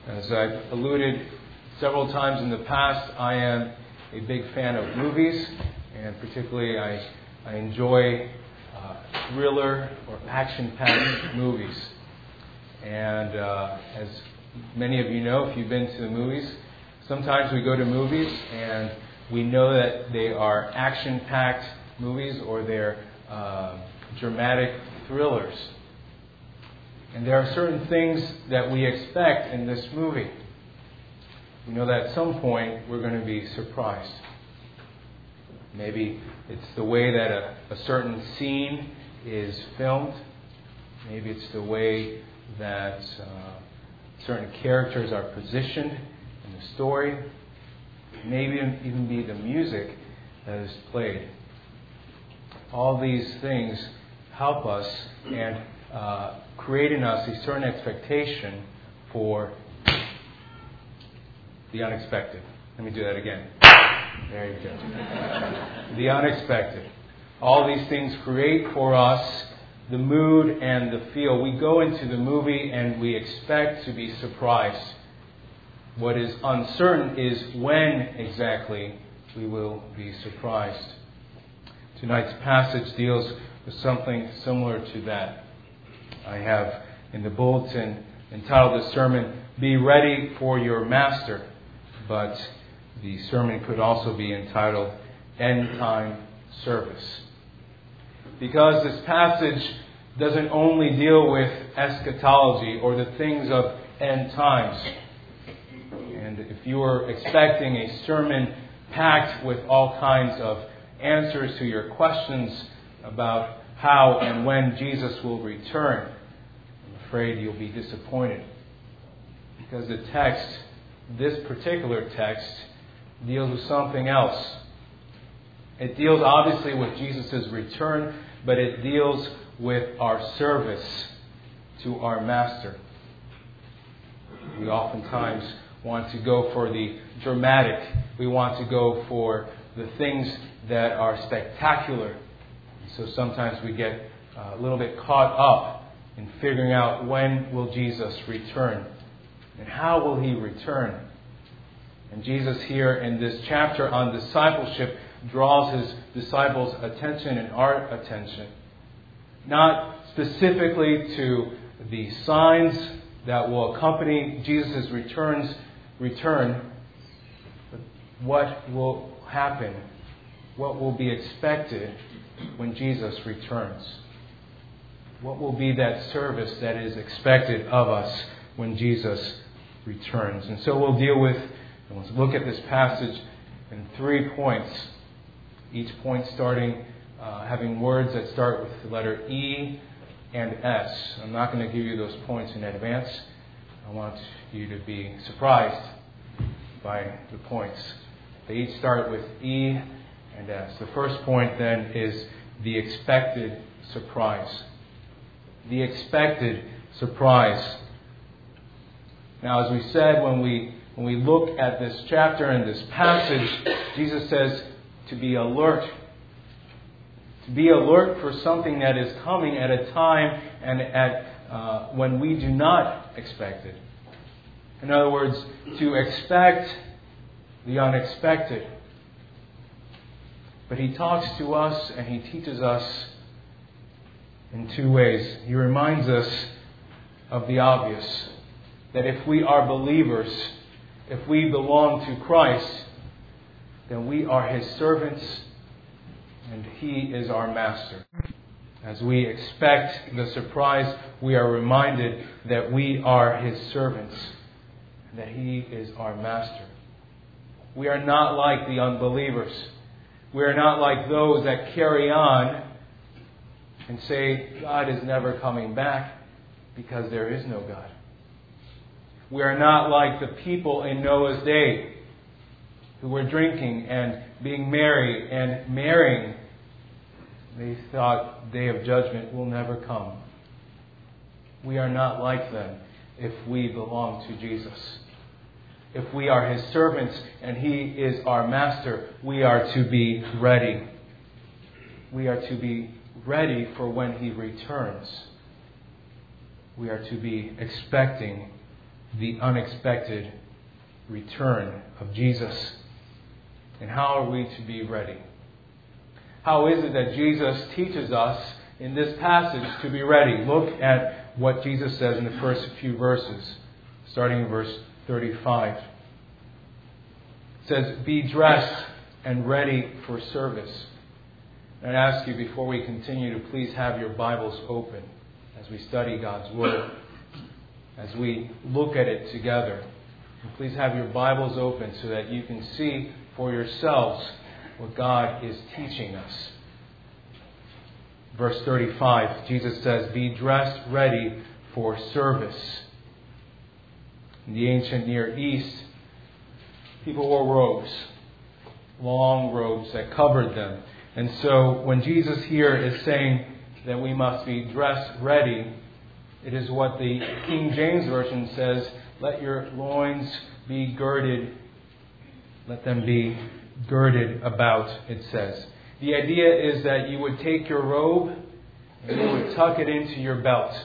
As I've alluded several times in the past, I am a big fan of movies, and particularly I enjoy thriller or action-packed movies. And as many of you know, if you've been to the movies, sometimes we go to movies and we know that they are action-packed movies or they're dramatic thrillers. And there are certain things that we expect in this movie. We know that at some point we're going to be surprised. Maybe it's the way that a certain scene is filmed. Maybe it's the way that certain characters are positioned in the story. Maybe even be the music that is played. All these things help us and create in us a certain expectation for the unexpected. Let me do that again. There you go. The unexpected. All these things create for us the mood and the feel. We go into the movie and we expect to be surprised. What is uncertain is when exactly we will be surprised. Tonight's passage deals with something similar to that. I have in the bulletin entitled the sermon, "Be Ready for Your Master," but the sermon could also be entitled, "End Time Service." Because this passage doesn't only deal with eschatology or the things of end times. And if you were expecting a sermon packed with all kinds of answers to your questions about how and when Jesus will return, I'm afraid you'll be disappointed. Because the text, this particular text, deals with something else. It deals obviously with Jesus' return, but it deals with our service to our Master. We oftentimes want to go for the dramatic. We want to go for the things that are spectacular. So sometimes we get a little bit caught up in figuring out when will Jesus return and how will He return. And Jesus here in this chapter on discipleship draws His disciples' attention and our attention, not specifically to the signs that will accompany Jesus' return, but what will happen, what will be expected when Jesus returns. What will be that service that is expected of us when Jesus returns? And so we'll look at this passage in 3 points. Each point having words that start with the letter E and S. I'm not going to give you those points in advance. I want you to be surprised by the points. They each start with E and S. The first point then is the expected surprise. The expected surprise. Now, as we said, when we look at this chapter and this passage, Jesus says to be alert. To be alert for something that is coming at a time and at when we do not expect it. In other words, to expect the unexpected. But He talks to us and He teaches us in 2 ways. He reminds us of the obvious. That if we are believers, if we belong to Christ, then we are His servants and He is our Master. As we expect the surprise, we are reminded that we are His servants and that He is our Master. We are not like the unbelievers. We are not like those that carry on and say, God is never coming back because there is no God. We are not like the people in Noah's day who were drinking and being merry and marrying. They thought the day of judgment will never come. We are not like them if we belong to Jesus. If we are His servants and He is our Master, we are to be ready. We are to be ready for when He returns. We are to be expecting the unexpected return of Jesus. And how are we to be ready? How is it that Jesus teaches us in this passage to be ready? Look at what Jesus says in the first few verses, starting in verse 35. It says, "Be dressed and ready for service." And I ask you, before we continue, to please have your Bibles open as we study God's Word, as we look at it together. And please have your Bibles open so that you can see for yourselves what God is teaching us. Verse 35, Jesus says, "Be dressed ready for service." In the ancient Near East, people wore robes, long robes that covered them. And so when Jesus here is saying that we must be dressed ready, it is what the King James Version says, "Let your loins be girded." Let them be girded about, it says. The idea is that you would take your robe and you would tuck it into your belt.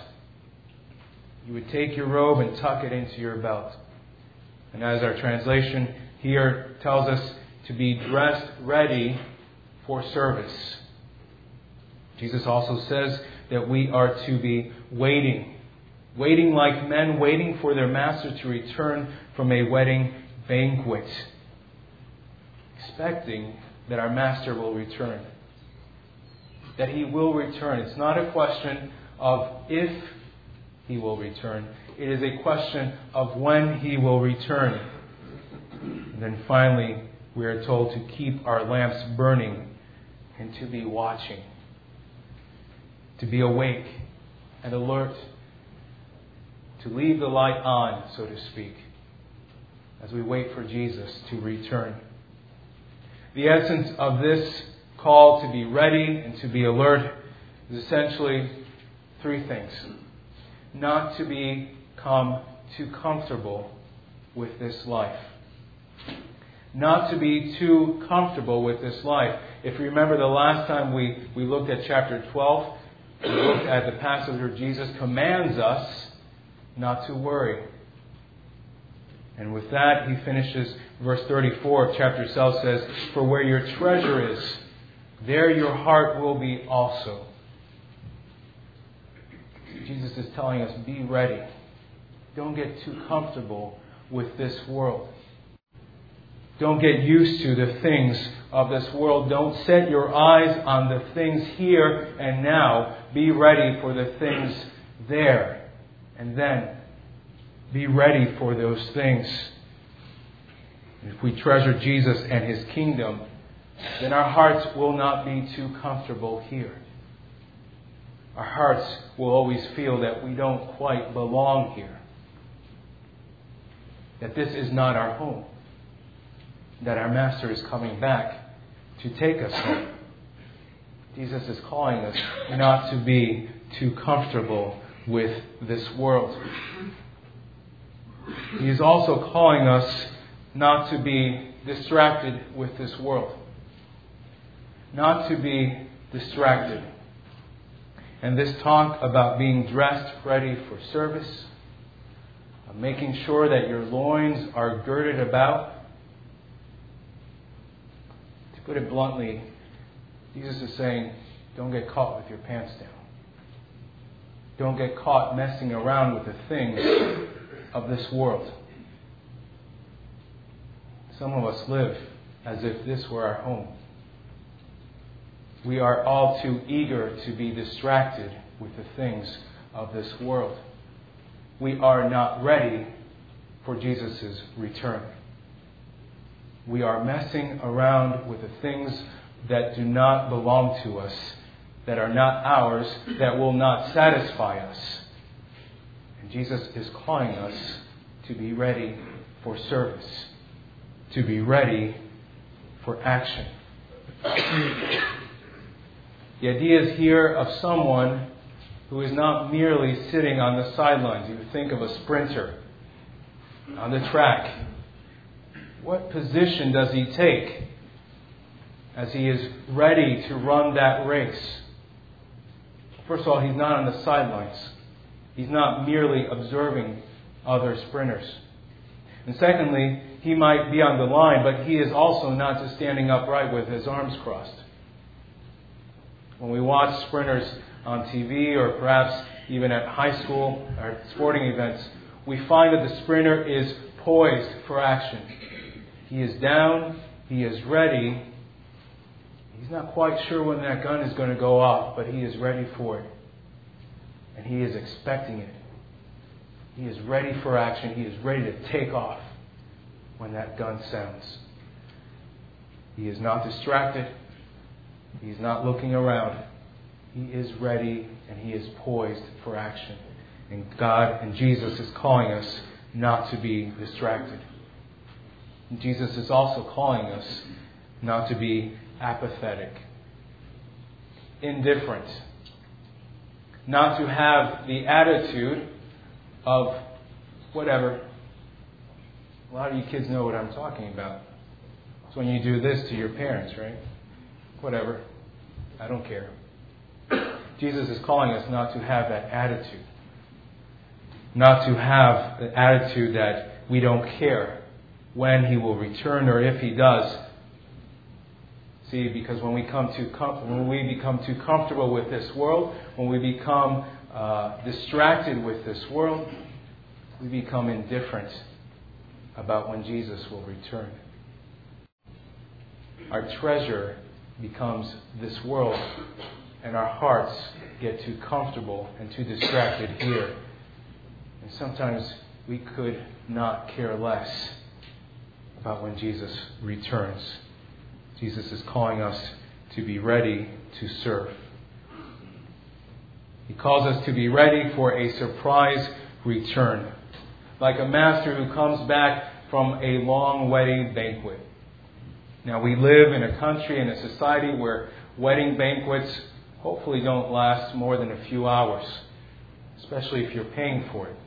You would take your robe and tuck it into your belt. And as our translation here tells us, to be dressed ready for service. Jesus also says that we are to be waiting like men waiting for their master to return from a wedding banquet, expecting that our master will return, that he will return. It's not a question of if he will return. It is a question of when he will return. And then finally, we are told to keep our lamps burning and to be watching, to be awake and alert, to leave the light on, so to speak, as we wait for Jesus to return. The essence of this call to be ready and to be alert is essentially three things. Not to become too comfortable with this life. Not to be too comfortable with this life. If you remember the last time we looked at chapter 12, we looked at the passage where Jesus commands us not to worry. And with that, he finishes verse 34 of chapter 12 says, "For where your treasure is, there your heart will be also." Jesus is telling us, be ready. Don't get too comfortable with this world. Don't get used to the things of this world. Don't set your eyes on the things here and now. Be ready for the things there. And then be ready for those things. If we treasure Jesus and His kingdom, then our hearts will not be too comfortable here. Our hearts will always feel that we don't quite belong here. That this is not our home. That our Master is coming back to take us home. Jesus is calling us not to be too comfortable with this world. He is also calling us not to be distracted with this world. Not to be distracted. And this talk about being dressed ready for service, of making sure that your loins are girded about, to put it bluntly, Jesus is saying, don't get caught with your pants down. Don't get caught messing around with the things of this world. Some of us live as if this were our home. We are all too eager to be distracted with the things of this world. We are not ready for Jesus' return. We are messing around with the things that do not belong to us, that are not ours, that will not satisfy us. And Jesus is calling us to be ready for service, to be ready for action. The idea is here of someone who is not merely sitting on the sidelines. You think of a sprinter on the track. What position does he take as he is ready to run that race? First of all, he's not on the sidelines. He's not merely observing other sprinters. And secondly, he might be on the line, but he is also not just standing upright with his arms crossed. When we watch sprinters on TV or perhaps even at high school or sporting events, we find that the sprinter is poised for action. He is down, he is ready. He's not quite sure when that gun is going to go off, but he is ready for it. And he is expecting it. He is ready for action. He is ready to take off when that gun sounds. He is not distracted. He is not looking around. He is ready and he is poised for action. And God and Jesus is calling us not to be distracted. And Jesus is also calling us not to be apathetic, indifferent, not to have the attitude of whatever. A lot of you kids know what I'm talking about. It's when you do this to your parents, right? Whatever. I don't care. Jesus is calling us not to have that attitude. Not to have the attitude that we don't care when He will return or if He does. See, because when we become too comfortable with this world, when we become distracted with this world, we become indifferent about when Jesus will return. Our treasure becomes this world, and our hearts get too comfortable and too distracted here. And sometimes we could not care less about when Jesus returns. Jesus is calling us to be ready to serve. He calls us to be ready for a surprise return, like a master who comes back from a long wedding banquet. Now, we live in a country and a society where wedding banquets hopefully don't last more than a few hours, especially if you're paying for it.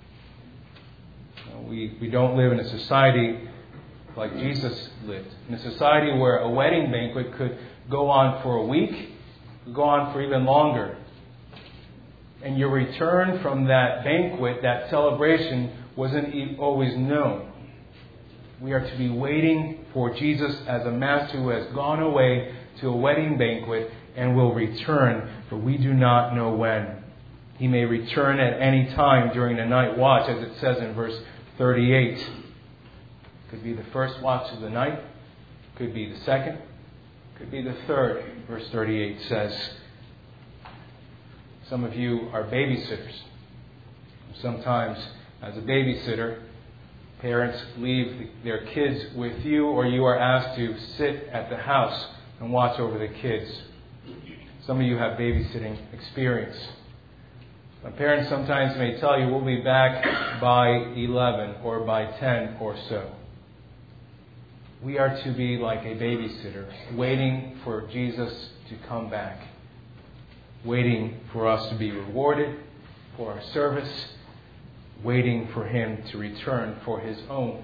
We don't live in a society like Jesus lived, in a society where a wedding banquet could go on for a week, could go on for even longer. And your return from that banquet, that celebration, wasn't always known. We are to be waiting for Jesus as a master who has gone away to a wedding banquet and will return, but we do not know when. He may return at any time during the night watch, as it says in verse 38. Could be the first watch of the night, could be the second, could be the third. Verse 38 says, some of you are babysitters. Sometimes, as a babysitter, parents leave their kids with you, or you are asked to sit at the house and watch over the kids. Some of you have babysitting experience. Parents sometimes may tell you, we'll be back by 11 or by 10 or so. We are to be like a babysitter, waiting for Jesus to come back, waiting for us to be rewarded for our service, waiting for Him to return for His own.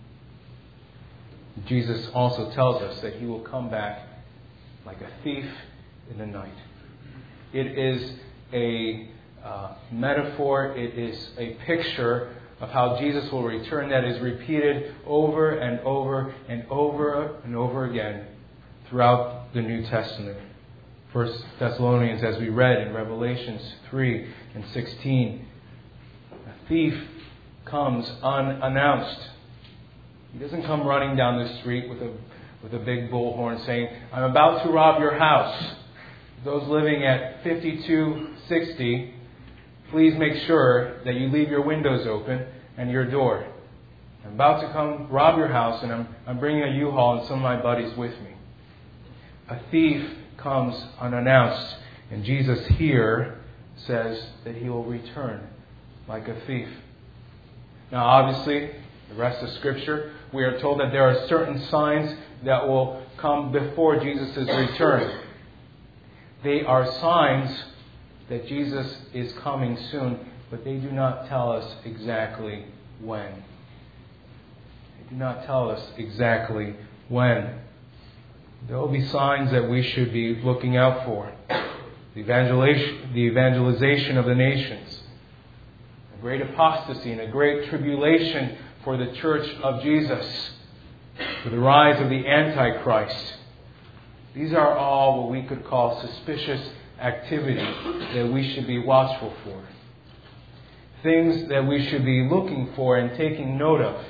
Jesus also tells us that He will come back like a thief in the night. It is a metaphor, it is a picture of how Jesus will return that is repeated over and over and over and over again throughout the New Testament. 1 Thessalonians, as we read in Revelations 3 and 16, a thief comes unannounced. He doesn't come running down the street with a big bullhorn saying, I'm about to rob your house. Those living at 5260, please make sure that you leave your windows open and your door. I'm about to come rob your house, and I'm bringing a U-Haul and some of my buddies with me. A thief comes unannounced, and Jesus here says that He will return like a thief. Now, obviously, the rest of Scripture, we are told that there are certain signs that will come before Jesus' return. They are signs that Jesus is coming soon, but they do not tell us exactly when. They do not tell us exactly when. There will be signs that we should be looking out for. The evangelization of the nations. a great apostasy and a great tribulation for the church of Jesus, for the rise of the Antichrist. These are all what we could call suspicious activity that we should be watchful for. Things that we should be looking for and taking note of.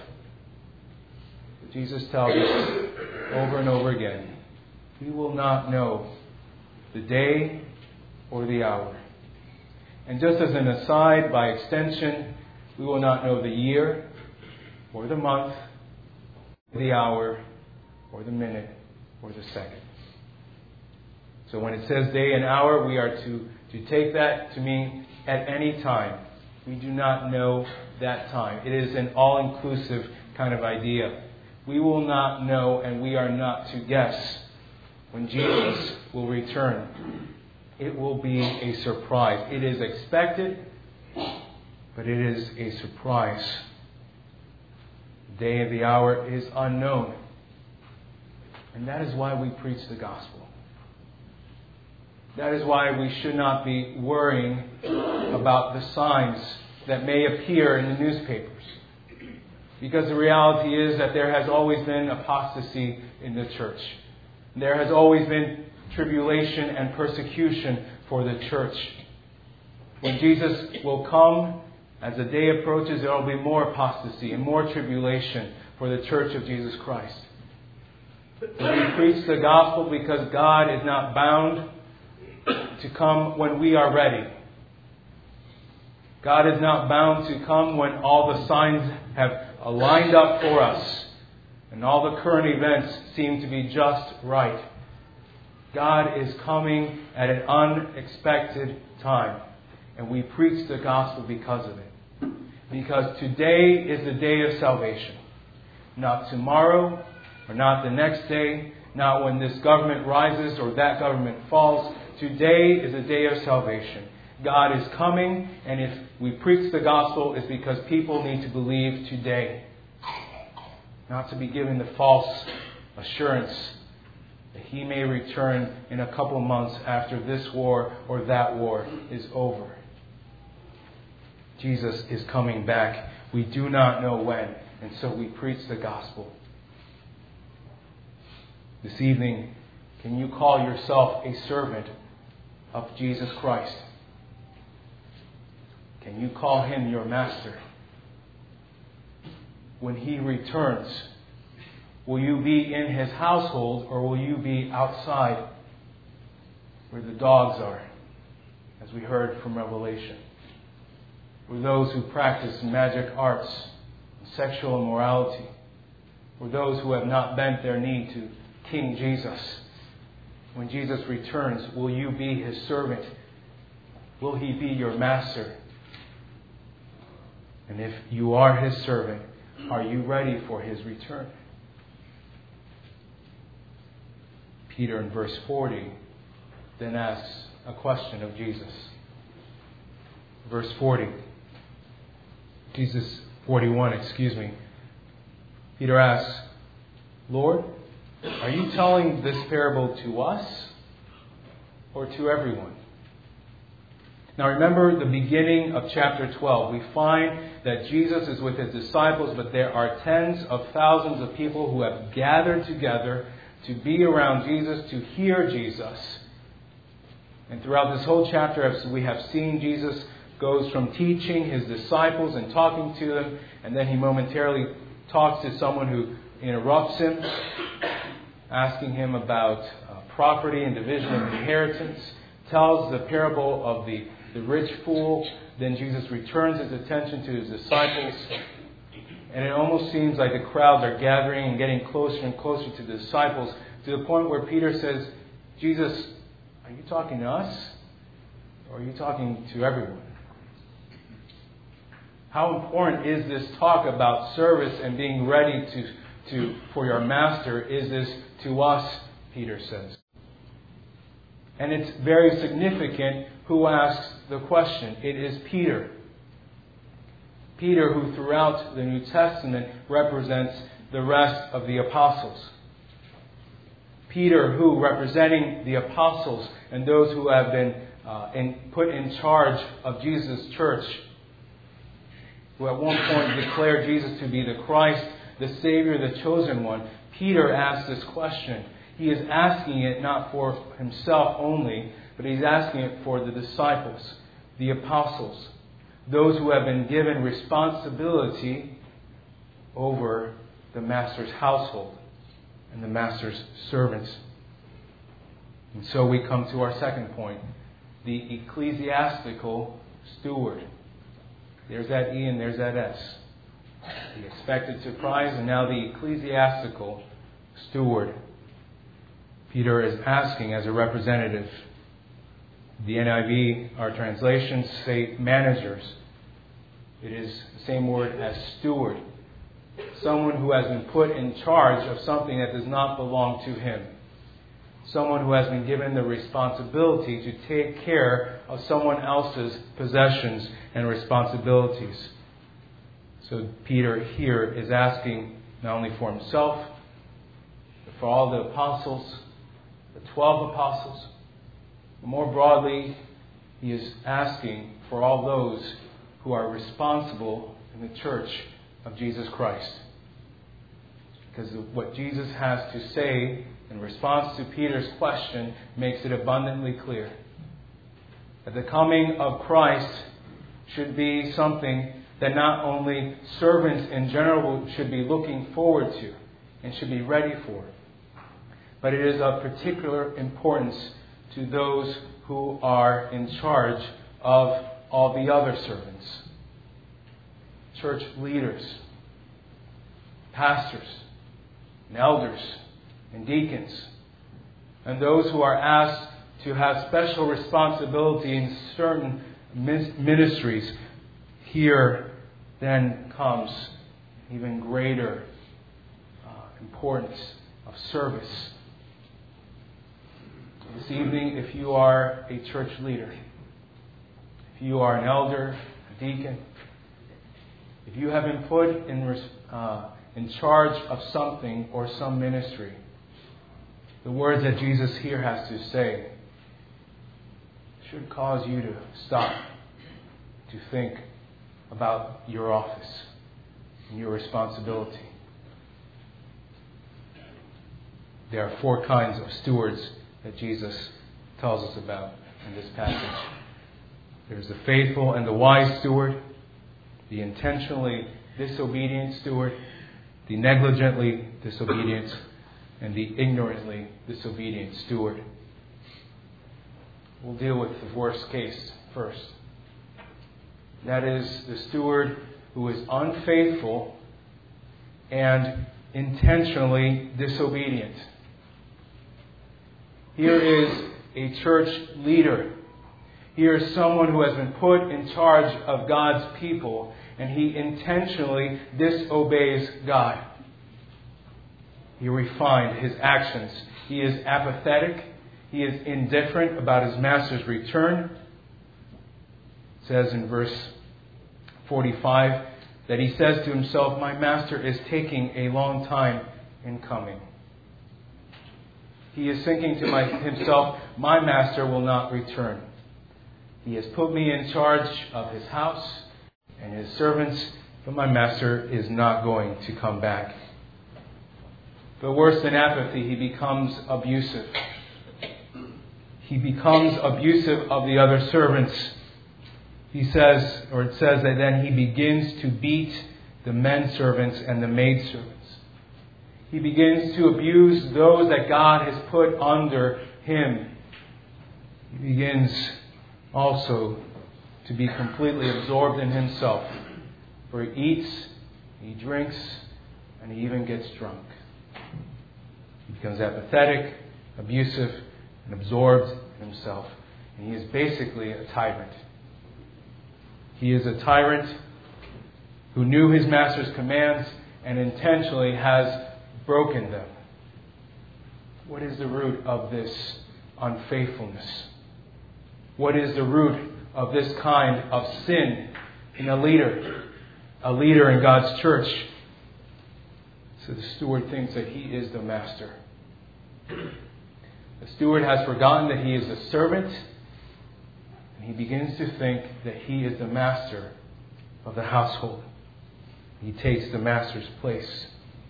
Jesus tells us over and over again, we will not know the day or the hour. And just as an aside, by extension, we will not know the year or the month, the hour or the minute or the second. So when it says day and hour, we are to take that to mean at any time. We do not know that time. It is an all-inclusive kind of idea. We will not know, and we are not to guess when Jesus will return. It will be a surprise. It is expected, but it is a surprise. The day of the hour is unknown. And that is why we preach the gospel. That is why we should not be worrying about the signs that may appear in the newspapers. Because the reality is that there has always been apostasy in the church. There has always been tribulation and persecution for the church. When Jesus will come, as the day approaches, there will be more apostasy and more tribulation for the church of Jesus Christ. We preach the gospel because God is not bound to come when we are ready. God is not bound to come when all the signs have lined up for us and all the current events seem to be just right. God is coming at an unexpected time, and we preach the gospel because of it. Because today is the day of salvation. Not tomorrow, or not the next day, not when this government rises or that government falls. Today is a day of salvation. God is coming, and if we preach the gospel, it's because people need to believe today. Not to be given the false assurance that He may return in a couple months after this war or that war is over. Jesus is coming back. We do not know when, and so we preach the gospel. This evening, can you call yourself a servant of Jesus Christ? Can you call Him your master? When He returns, will you be in His household or will you be outside where the dogs are, as we heard from Revelation? Where those who practice magic arts, sexual immorality, or those who have not bent their knee to King Jesus. When Jesus returns, will you be His servant? Will He be your master? And if you are His servant, are you ready for His return? Peter in verse 40 then asks a question of Jesus. Verse 41. Peter asks, Lord, are you telling this parable to us or to everyone? Now remember the beginning of chapter 12. We find that Jesus is with His disciples, but there are tens of thousands of people who have gathered together to be around Jesus, to hear Jesus. And throughout this whole chapter, as we have seen, Jesus goes from teaching His disciples and talking to them, and then He momentarily talks to someone who interrupts Him, asking Him about property and division of inheritance, tells the parable of the rich fool. Then Jesus returns His attention to His disciples. And it almost seems like the crowds are gathering and getting closer and closer to the disciples, to the point where Peter says, Jesus, are you talking to us? Or are you talking to everyone? How important is this talk about service and being ready for your master? Is this to us, Peter says. And it's very significant who asks the question. It is Peter. Peter, who throughout the New Testament represents the rest of the apostles. Peter, who, representing the apostles and those who have been put in charge of Jesus' church, who at one point declared Jesus to be the Christ, the Savior, the chosen one, Peter asked this question. He is asking it not for himself only, but he's asking it for the disciples, the apostles, those who have been given responsibility over the Master's household and the Master's servants. And so we come to our second point, the ecclesiastical steward. There's that E and there's that S. The expected surprise and now the ecclesiastical steward. Peter is asking as a representative. The NIV, our translations, say managers. It is the same word as steward. Someone who has been put in charge of something that does not belong to him. Someone who has been given the responsibility to take care of someone else's possessions and responsibilities. So Peter here is asking not only for himself, but for all the apostles, the 12 apostles. But more broadly, he is asking for all those who are responsible in the church of Jesus Christ. Because what Jesus has to say in response to Peter's question makes it abundantly clear that the coming of Christ should be something that not only servants in general should be looking forward to and should be ready for, but it is of particular importance to those who are in charge of all the other servants. Church leaders, pastors, and elders, and deacons, and those who are asked to have special responsibility in certain ministries. Here then comes even greater importance of service. This evening, if you are a church leader, if you are an elder, a deacon, if you have been put in charge of something or some ministry, the words that Jesus here has to say should cause you to stop, to think about your office and your responsibility. There are 4 kinds of stewards that Jesus tells us about in this passage. There's the faithful and the wise steward, the intentionally disobedient steward, the negligently disobedient, and the ignorantly disobedient steward. We'll deal with the worst case first. That is the steward who is unfaithful and intentionally disobedient. Here is a church leader. Here is someone who has been put in charge of God's people, and he intentionally disobeys God. He refined his actions. He is apathetic. He is indifferent about his master's return. It says in verse 45 that he says to himself, "My master is taking a long time in coming." He is thinking to himself, "My master will not return. He has put me in charge of his house and his servants, but my master is not going to come back." But worse than apathy, he becomes abusive. He becomes abusive of the other servants. He says, or it says that then he begins to beat the men servants and the maid servants. He begins to abuse those that God has put under him. He begins also to be completely absorbed in himself, where he eats, he drinks, and he even gets drunk. He becomes apathetic, abusive, and absorbed in himself. And he is basically a tyrant. He is a tyrant who knew his master's commands and intentionally has broken them. What is the root of this unfaithfulness? What is the root of this kind of sin in a leader in God's church? So the steward thinks that he is the master. The steward has forgotten that he is a servant, and he begins to think that he is the master of the household. He takes the master's place.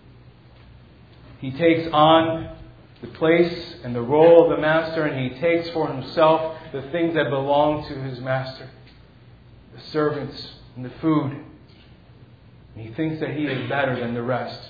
He takes on the place and the role of the master, and he takes for himself the things that belong to his master. The servants and the food. And he thinks that he is better than the rest.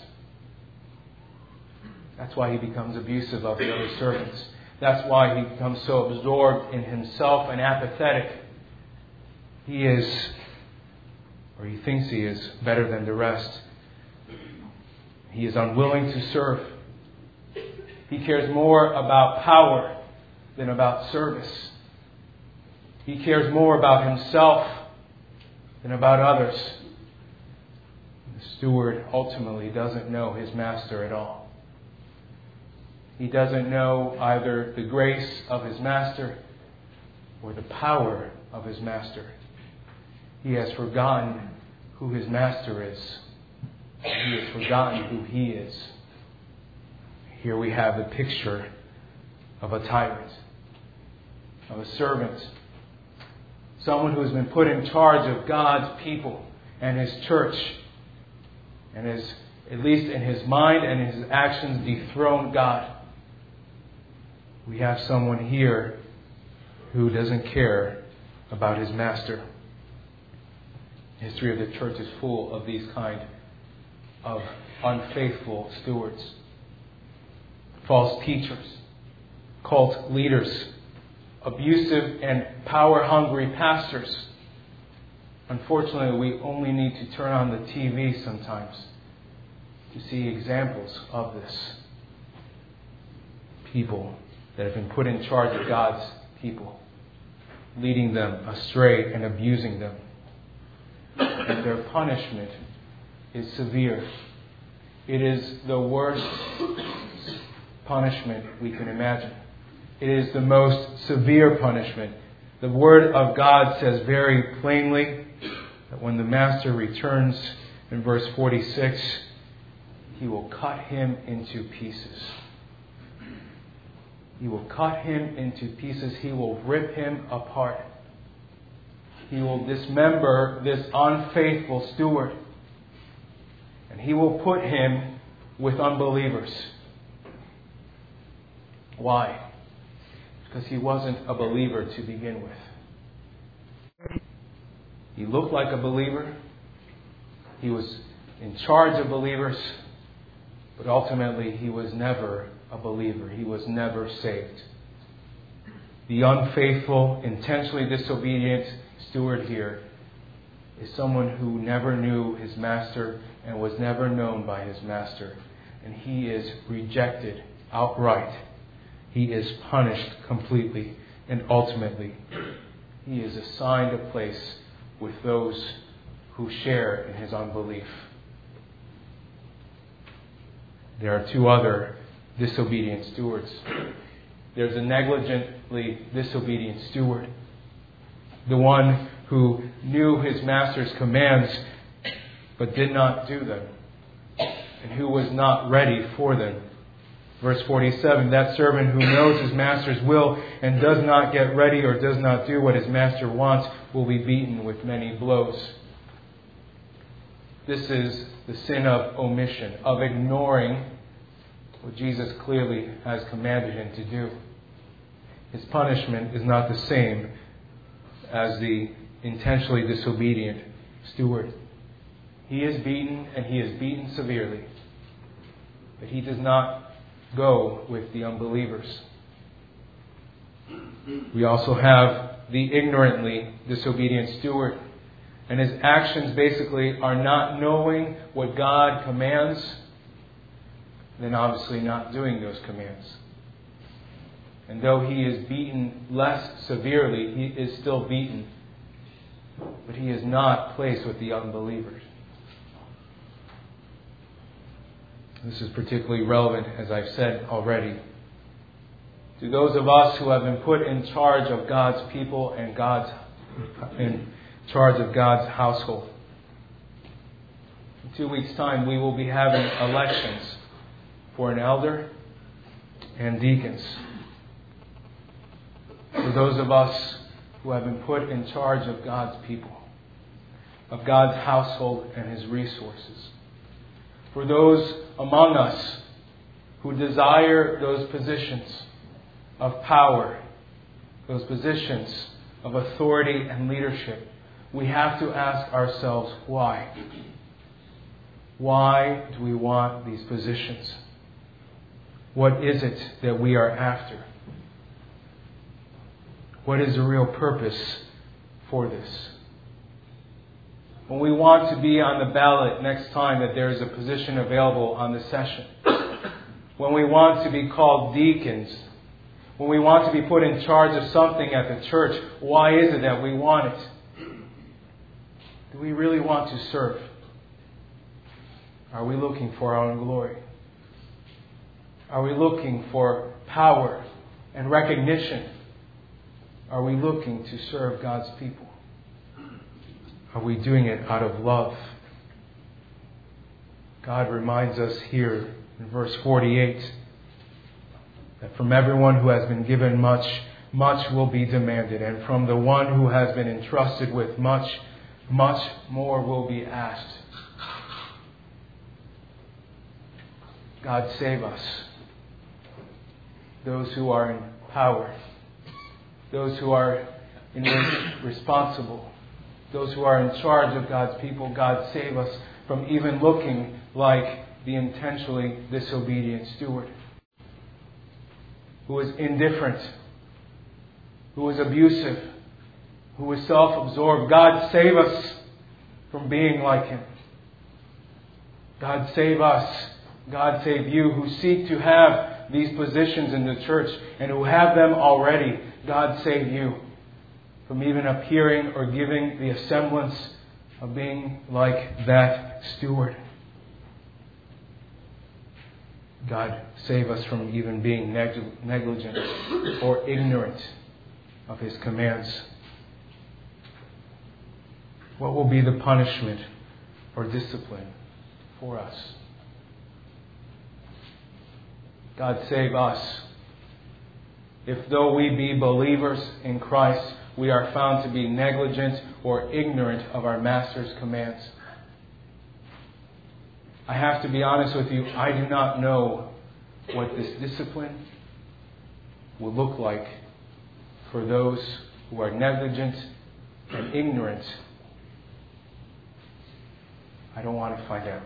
That's why he becomes abusive of the other servants. That's why he becomes so absorbed in himself and apathetic. He is, or he thinks he is, better than the rest. He is unwilling to serve. He cares more about power than about service. He cares more about himself than about others. The steward ultimately doesn't know his master at all. He doesn't know either the grace of his master or the power of his master. He has forgotten who his master is. He has forgotten who he is. Here we have the picture of a tyrant, of a servant, someone who has been put in charge of God's people and His church, and has, at least in his mind and in his actions, dethroned God. We have someone here who doesn't care about his master. The history of the church is full of these kind of unfaithful stewards. False teachers, cult leaders, abusive and power-hungry pastors. Unfortunately, we only need to turn on the TV sometimes to see examples of this. People that have been put in charge of God's people, leading them astray and abusing them. And their punishment is severe. It is the worst punishment we can imagine. It is the most severe punishment. The Word of God says very plainly that when the Master returns, in verse 46, He will cut him into pieces. He will cut him into pieces. He will rip him apart. He will dismember this unfaithful steward. And He will put him with unbelievers. Why? Because he wasn't a believer to begin with. He looked like a believer. He was in charge of believers. But ultimately, he was never a believer. He was never saved. The unfaithful, intentionally disobedient steward here is someone who never knew his master and was never known by his master. And he is rejected outright. He is punished completely and ultimately. He is assigned a place with those who share in his unbelief. There are two other disobedient stewards. There's a negligently disobedient steward. The one who knew his master's commands but did not do them. And who was not ready for them. Verse 47, that servant who knows his master's will and does not get ready or does not do what his master wants will be beaten with many blows. This is the sin of omission, of ignoring what Jesus clearly has commanded him to do. His punishment is not the same as the intentionally disobedient steward. He is beaten, and he is beaten severely. But he does not go with the unbelievers. We also have the ignorantly disobedient steward. And his actions basically are not knowing what God commands, then obviously not doing those commands. And though he is beaten less severely, he is still beaten. But he is not placed with the unbelievers. This is particularly relevant, as I've said already, to those of us who have been put in charge of God's people and in charge of God's household. In 2 weeks' time, we will be having elections for an elder and deacons. For those of us who have been put in charge of God's people. of God's household and His resources. For those among us who desire those positions of power, those positions of authority and leadership, we have to ask ourselves, why? Why do we want these positions? What is it that we are after? What is the real purpose for this? When we want to be on the ballot next time that there is a position available on the session, when we want to be called deacons, when we want to be put in charge of something at the church, why is it that we want it? Do we really want to serve? Are we looking for our own glory? Are we looking for power and recognition? Are we looking to serve God's people? Are we doing it out of love? God reminds us here in verse 48 that from everyone who has been given much, much will be demanded. And from the one who has been entrusted with much, much more will be asked. God save us. Those who are in power. Those who are responsible. Those who are in charge of God's people. God save us from even looking like the intentionally disobedient steward, who is indifferent, who is abusive, who is self-absorbed. God save us from being like him. God save us. God save you who seek to have these positions in the church and who have them already. God save you from even appearing or giving the semblance of being like that steward. God save us from even being negligent or ignorant of His commands. What will be the punishment or discipline for us? God save us if though we be believers in Christ, we are found to be negligent or ignorant of our Master's commands. I have to be honest with you, I do not know what this discipline will look like for those who are negligent and ignorant. I don't want to find out.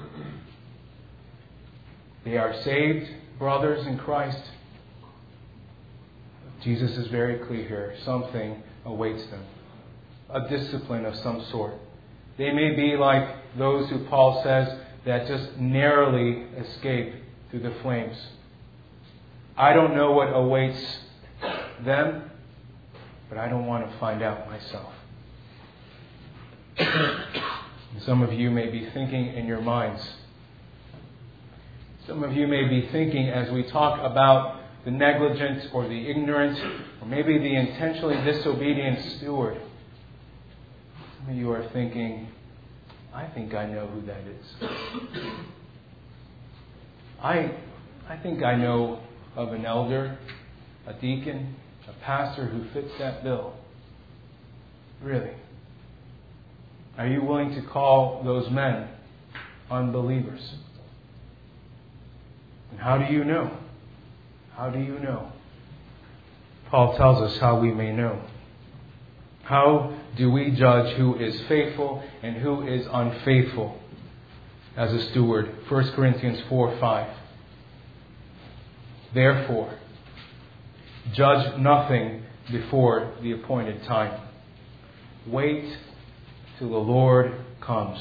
They are saved brothers in Christ. Jesus is very clear here. Something awaits them. A discipline of some sort. They may be like those who Paul says that just narrowly escape through the flames. I don't know what awaits them, but I don't want to find out myself. Some of you may be thinking in your minds. Some of you may be thinking as we talk about the negligent or the ignorant, or maybe the intentionally disobedient steward. Some of you are thinking, I think I know who that is. I think I know of an elder, a deacon, a pastor who fits that bill. Really? Are you willing to call those men unbelievers? And how do you know? How do you know? Paul tells us how we may know. How do we judge who is faithful and who is unfaithful as a steward? 1 Corinthians 4:5. Therefore, judge nothing before the appointed time. Wait till the Lord comes.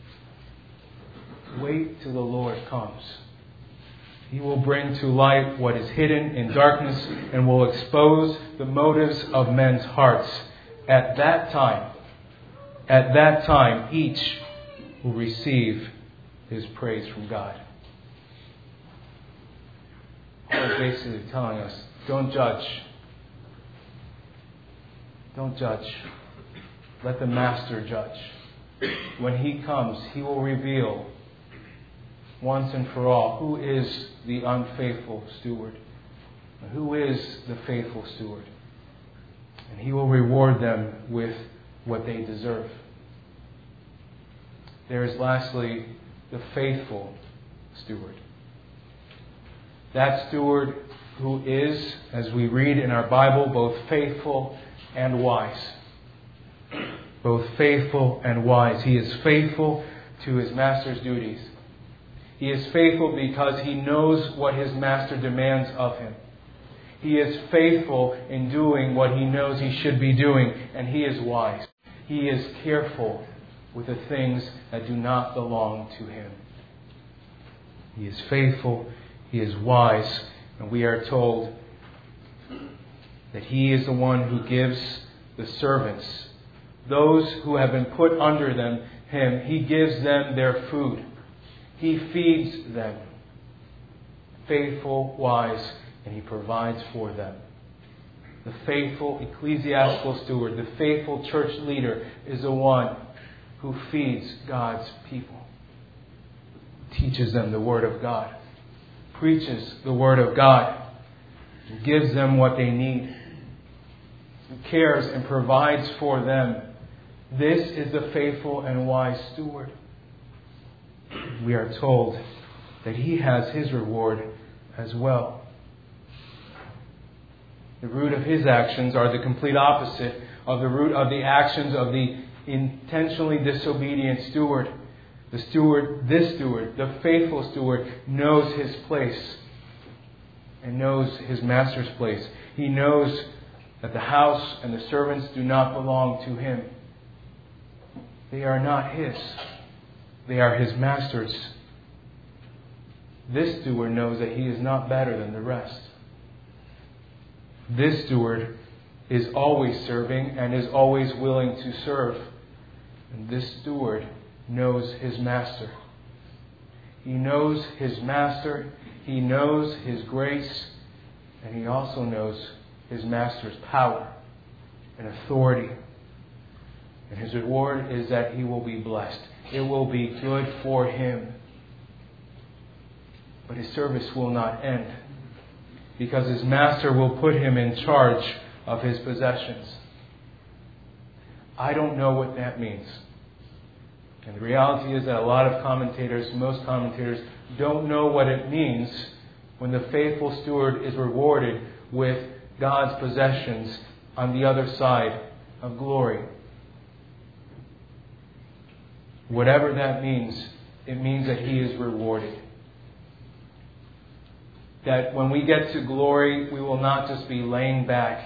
Wait till the Lord comes. He will bring to light what is hidden in darkness and will expose the motives of men's hearts. At that time, each will receive his praise from God. Paul is basically telling us, don't judge. Don't judge. Let the Master judge. When He comes, He will reveal once and for all who is the unfaithful steward and who is the faithful steward. And He will reward them with what they deserve. there is lastly the faithful steward. That steward who is, as we read in our Bible, both faithful and wise. Both faithful and wise. He is faithful to his master's duties. He is faithful because he knows what his master demands of him. He is faithful in doing what he knows he should be doing, and he is wise. He is careful with the things that do not belong to him. He is faithful, he is wise, and we are told that he is the one who gives the servants, those who have been put under him, he gives them their food. He feeds them. Faithful, wise, and he provides for them. The faithful ecclesiastical steward, the faithful church leader, is the one who feeds God's people. Teaches them the Word of God. Preaches the Word of God. And gives them what they need. Who cares and provides for them. This is the faithful and wise steward. We are told that he has his reward as well. The root of his actions are the complete opposite of the root of the actions of the intentionally disobedient steward. This steward, the faithful steward, knows his place and knows his master's place. He knows that the house and the servants do not belong to him. They are not his. They are his master's. This steward knows that he is not better than the rest. This steward is always serving and is always willing to serve. And this steward knows his master. He knows his master. He knows his grace. And he also knows his master's power and authority. And his reward is that he will be blessed. It will be good for him. But his service will not end, because his master will put him in charge of his possessions. I don't know what that means. And the reality is that a lot of commentators, most commentators, don't know what it means when the faithful steward is rewarded with God's possessions on the other side of glory. Whatever that means, it means that he is rewarded. That when we get to glory, we will not just be laying back,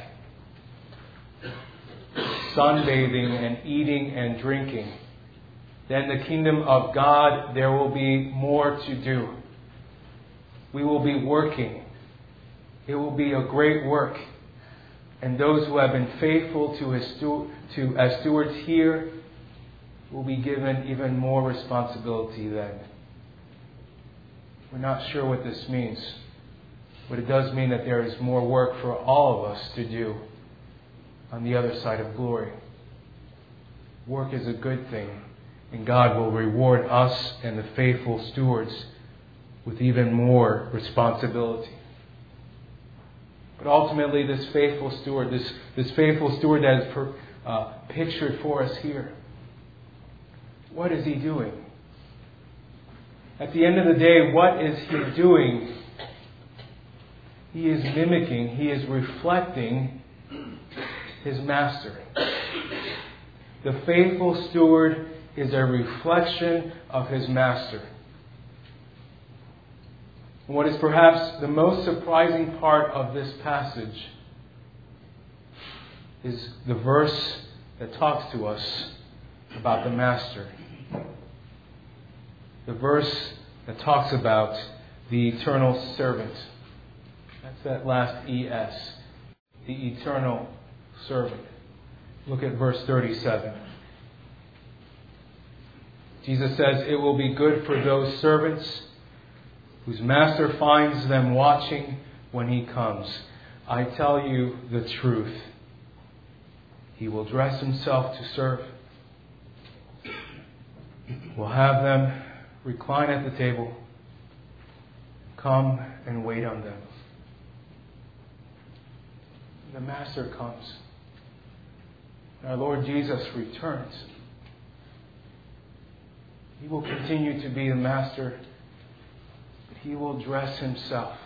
sunbathing and eating and drinking. Then the kingdom of God, there will be more to do. We will be working. It will be a great work. And those who have been faithful as stewards here will be given even more responsibility then. We're not sure what this means. But it does mean that there is more work for all of us to do on the other side of glory. Work is a good thing, and God will reward us and the faithful stewards with even more responsibility. But ultimately, this faithful steward that is pictured for us here, what is he doing? At the end of the day, what is he doing? He is mimicking, he is reflecting his master. The faithful steward is a reflection of his master. And what is perhaps the most surprising part of this passage is the verse that talks to us about the master. The verse that talks about the eternal servant. That's that last ES. The eternal servant. Look at verse 37. Jesus says, "It will be good for those servants whose master finds them watching when he comes. I tell you the truth. He will dress himself to serve. Will have them recline at the table. Come and wait on them." The master comes. Our Lord Jesus returns. He will continue to be the master, but He will dress Himself.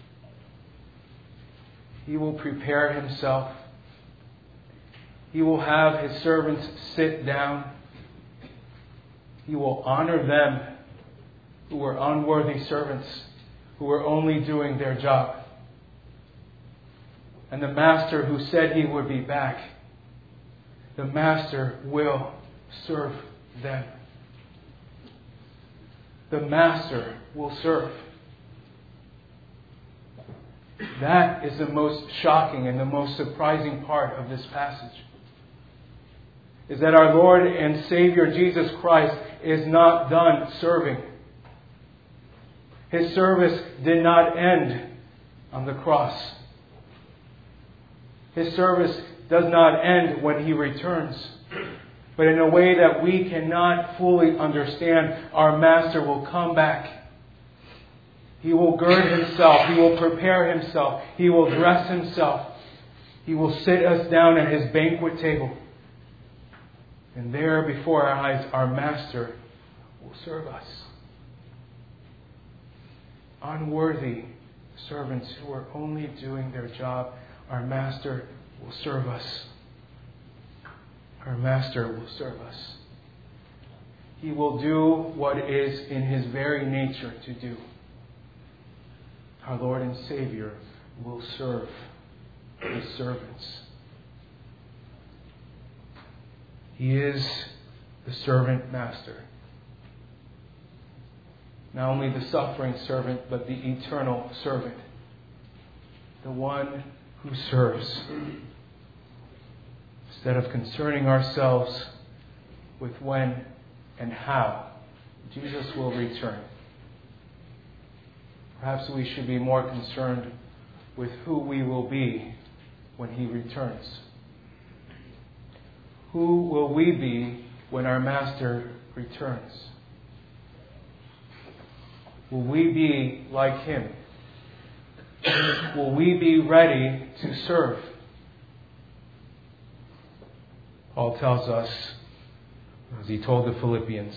He will prepare Himself. He will have His servants sit down. He will honor them who were unworthy servants, who were only doing their job. And the master who said he would be back, the master will serve them. The master will serve. That is the most shocking and the most surprising part of this passage. Is that our Lord and Savior Jesus Christ is not done serving. His service did not end on the cross. His service does not end when He returns. But in a way that we cannot fully understand, our Master will come back. He will gird Himself. He will prepare Himself. He will dress Himself. He will sit us down at His banquet table. And there before our eyes, our Master will serve us. Unworthy servants who are only doing their job, our Master will serve us. Our Master will serve us. He will do what is in His very nature to do. Our Lord and Savior will serve His servants. He is the servant master. Not only the suffering servant, but the eternal servant. The one who serves. Instead of concerning ourselves with when and how Jesus will return, perhaps we should be more concerned with who we will be when He returns. Who will we be when our Master returns? Will we be like Him? Will we be ready to serve? Paul tells us, as he told the Philippians,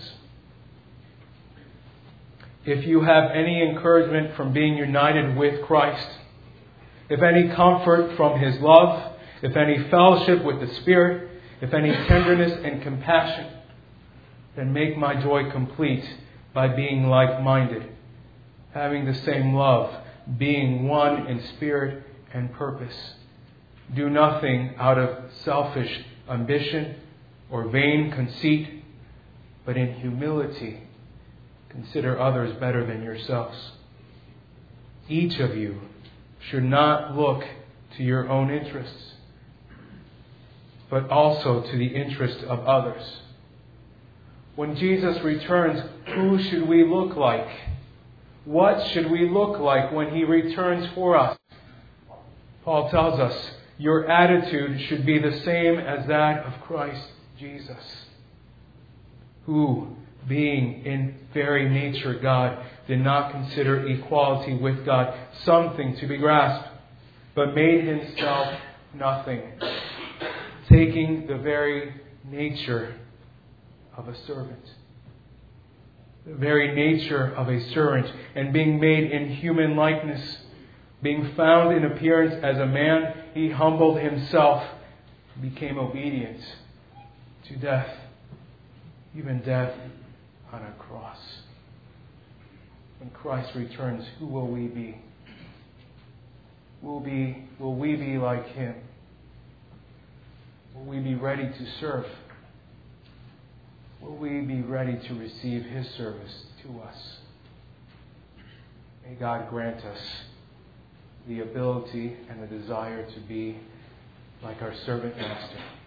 if you have any encouragement from being united with Christ, if any comfort from His love, if any fellowship with the Spirit, if any tenderness and compassion, then make my joy complete by being like-minded, having the same love, being one in spirit and purpose. Do nothing out of selfish ambition or vain conceit, but in humility consider others better than yourselves. Each of you should not look to your own interests, but also to the interest of others. When Jesus returns, who should we look like? What should we look like when He returns for us? Paul tells us, your attitude should be the same as that of Christ Jesus, who, being in very nature God, did not consider equality with God something to be grasped, but made Himself nothing, taking the very nature of a servant. The very nature of a servant, and being made in human likeness, being found in appearance as a man, He humbled Himself, became obedient to death, even death on a cross. When Christ returns, who will we be? Will we be like Him? Will we be ready to serve? Will we be ready to receive His service to us? May God grant us the ability and the desire to be like our servant master.